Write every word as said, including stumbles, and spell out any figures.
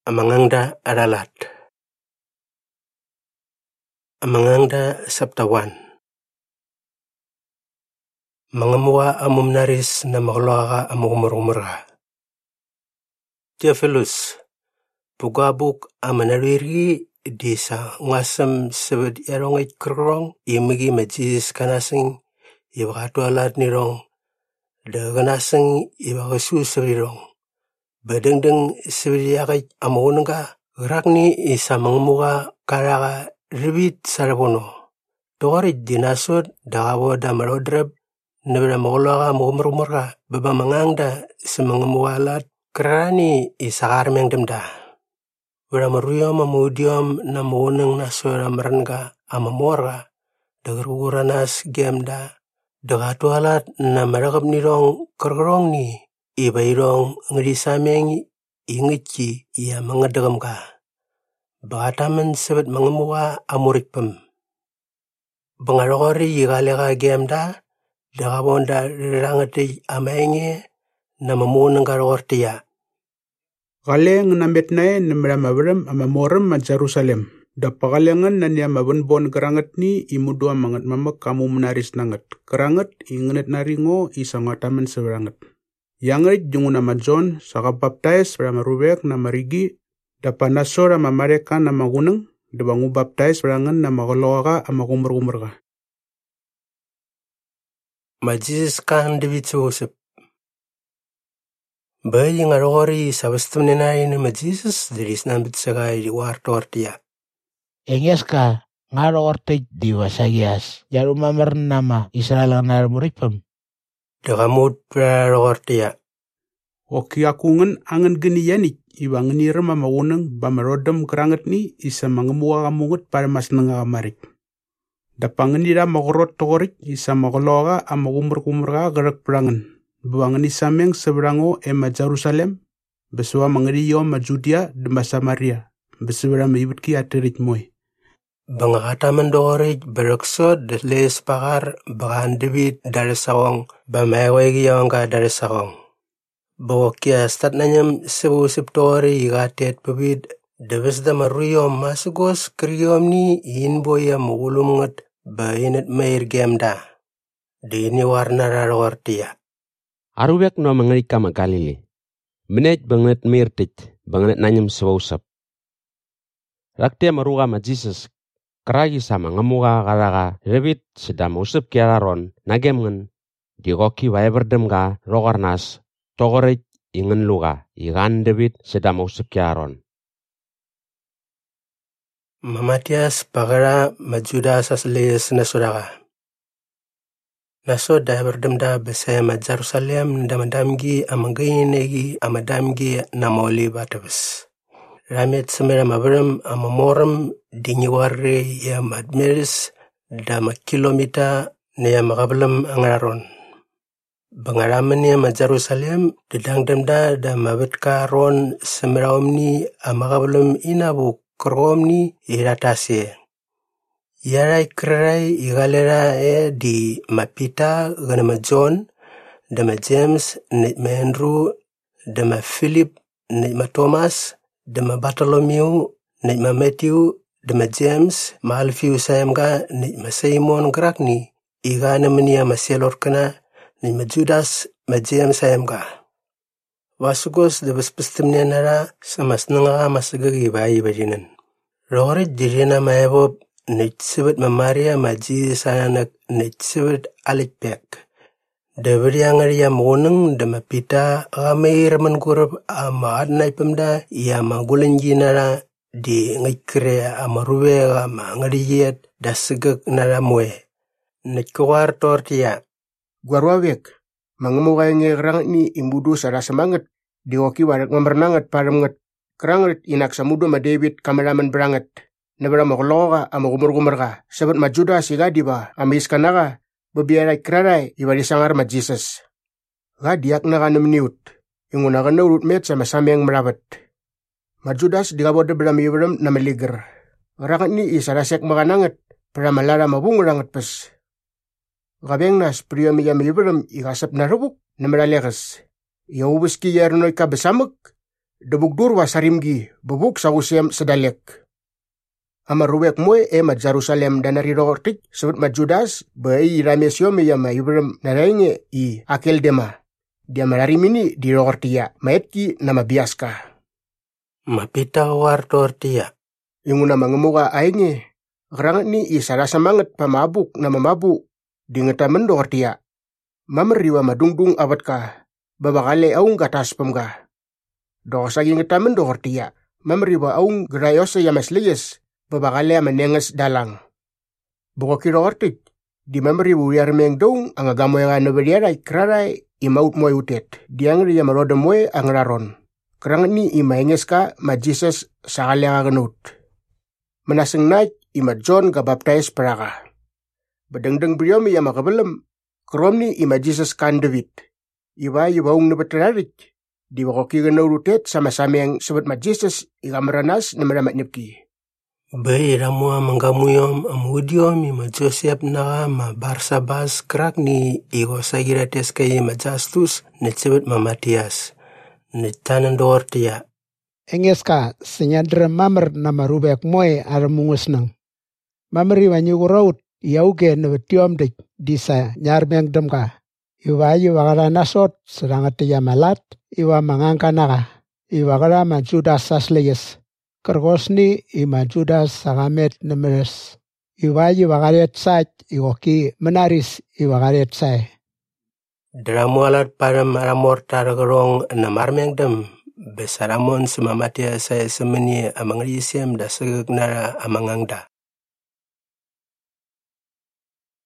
Amangangda Aralat. Amangangda Saptawan. Mangamua amumnaris na makulaga amumurumura. Theophilus, Pugabuk amanariri di sa ngasam sabad yarongit kurong imigi majis kanasing ibakatualat nirong da kanasing ibakasu sabirong. Badengdeng sabiriyakay amunanga rakni isa mangamuka karaga ribit sarabono. Togarit dinasod dakawo da marodrab nabra makulaga mumurumura babamangangda sa mangamukalat karani isa karmeng damda. Wala maruyom amudiyom na maunang nasora maranga amamora dagaruguranas gemda dagatualat na maragap nirong karkarong ni ibairong ngadisameng ingitki iya mangadagam ka. Bagataman sabat mangamuka amurikpam. Bangarokori yigaleka gemda dagabonda rangati amaenge na mamunang karortiya. Kaleng na metnae na maramabram amamoram ma Jerusalem. Da pakalengan na niya mabunbon kerangat ni imudua mangat mamak kamu menaris nangat. Kerangat ingenit naringo isang ataman seberangat. Yangat jungun nama John saka baptize berama rubek nama Rigi. Da panasora mamareka nama guneng. Da bangu baptize berangan nama koloaka ama kumur-kumur ka. Majis kan debit sosep. Bayi ngarori sabastum nenai nama Jesus dari snambit sagai di wartortia. Enges ka ngarorti di wasagias. Jaru mamar nama Israel nganar muripam. Dakamut prarortia. Oki akungan angan geni yanik. Iba ngenira mamaunang bamarodam kerangat ni isa mangamua kamungut para mas nangamarik. Dapanganira makorot tokorik isa makologa ama kumur-kumur ka gerak perangan. Buangan isameng seberango ema Jerusalem. Besua mangeriyo ma Judea dema Samaria. Besura maibut ki aterit moy. Bangakata mendorik beraksod les pakar bakan debit dari sawang bamewegi yang ka dari sawang. Bawa kia stat nanyam sebu septori gatet pebid debes da maruyom masugos kriyom ni inboya mugulum ngat bayinet mair gemda. Dini warna rarortia. Arubek no mengerika magalili. Menej banget mirtit banget nanyam sebusap. Raktia maruga ma Jesus keragi sama ngemuka kalaga rebit sedang usap kiararon nagemngen di koki wae berdem ka rokarnas tokorit ingen luka ikan debit sedang usap kiaron. Mamatias pagara majuda sasles nasuraga. Naso da berdemda bese ma Jerusalem da madamgi amagainegi amadamgi namoli batabas. Ramet semera mabaram amamoram dinyiware ya madmeris da makilomita na ya makabalam angararon. Bangaraman ya ma Jerusalem didang demda da mabetka ron semera omni amakabalam inabu koromni iratase. Yarai krerai igalera e di mapita ganama John, dama James, nitma Andrew, dama Philip, nitma Thomas, dama Bartholomew, nitma Matthew, dama James, ma Alfiu sayamga, nitma Simon Grakni, igana mania maselor kana, nitma Judas, ma James sayamga. Wasugos da baspestimnya nara sama senenga masagagi bayi bajinan. Rorit dirina maebob, nitsibet mamaria maji sayanak nitsibet alikpek. Dabari angari ya moneng dama pita amay raman kurap ama adnay pamda ya magulan jinara di ngikre ama ruwe ama ngariyet dasagak naramwe. Nitkuwar tortiya. Gwarwawek, mangamukay ngay kerang ni imbudu sa rasamangat di oki warak mamernangat paramngat kerangat inak samudo ma David kamalaman berangat. Nabara makoloka ama kumur-kumur ka. Sabat ma Judas iga diba ama iskanaka babiaray kraray iba disangar ma Jesus. Ga diak na ka namniut. Inguna ka na urut met sa masameng marabat. Ma Judas di ka boda bala miwaram na maligar. Rakat ni isarasek makanangat para malara mabungurangat pas. Kabeng nas priya miya miwaram ikasap na rubuk na maralekas. Iyaubos ki yarunoy ka basamak Debugdur wasarimgi bubuk sausem sedalek. Ama ruwek moy e ma Jerusalem dan nari roortik sebut ma Judas bai ramesio me yama Ibrahim narenge i akel dema. Dia malari mini di roortia maetki nama biaska. Mapita war tortia. Inguna mangemuka ainge. Gerangat ni i sarasa manget pamabuk nama mabu. Dingeta mendortia. Mameriwa madungdung abatka. Babakale aung gatas pemga. Dosa ingeta mendortia. Mameriwa aung gerayose yamaslies. Babakale menenges dalang. Bukoki roortik. Di mameriwa wiarmeng dong ang agamo yang anabadiaray kraray imaut moy utet. Diangri yamaroda moy ang raron. Kerang ni ima engeska ma Jesus sakali ang aganut. Menaseng naik ima John ka baptize peraka. Badengdeng beliau mi yama kabelem. Kerom ni ima Jesus kan David. Iwa iwaung na baterarik. Di wakoki ganarutet sama-sama yang sebut ma Jesus ikamaranas na maramat nipki. Bai ramua manggamuyom amudiom ima Joseph na ma Barsabas krak ni igosagira teska ima Justus na sebut ma Matias. Nitanan dortia. Engeska senyadra mamer nama rubek moy ar mungus nang. Mameri wanyu raut yauge na betiom dik disa nyarmeng demka. Iwa iwa kara nasot serangat ya malat iwa mangangka naga. Iwa kara ma Judas sasleyes. Kergosni ima Judas sagamet nemeres. Iwa iwa karet sait iwoki menaris iwa karet say. Dramualat para maramor taragarong na marmengdam besaramon sumamatia saya semeni amangrisem da segnara amangangda.